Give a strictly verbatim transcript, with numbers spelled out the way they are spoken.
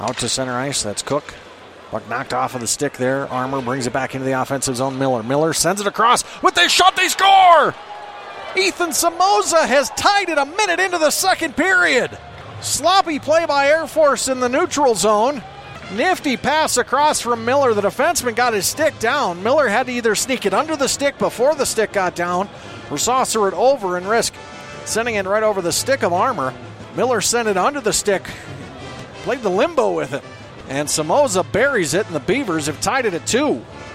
Out to center ice, that's Cook. Puck knocked off of the stick there. Armour brings it back into the offensive zone. Miller. Miller sends it across. With the shot, they score! Ethan Samoza has tied it a minute into the second period. Sloppy play by Air Force in the neutral zone. Nifty pass across from Miller. The defenseman got his stick down. Miller had to either sneak it under the stick before the stick got down or saucer it over and risk sending it right over the stick of Armour. Miller sent it under the stick. Played the limbo with it. And Samoza buries it, and the Beavers have tied it at two.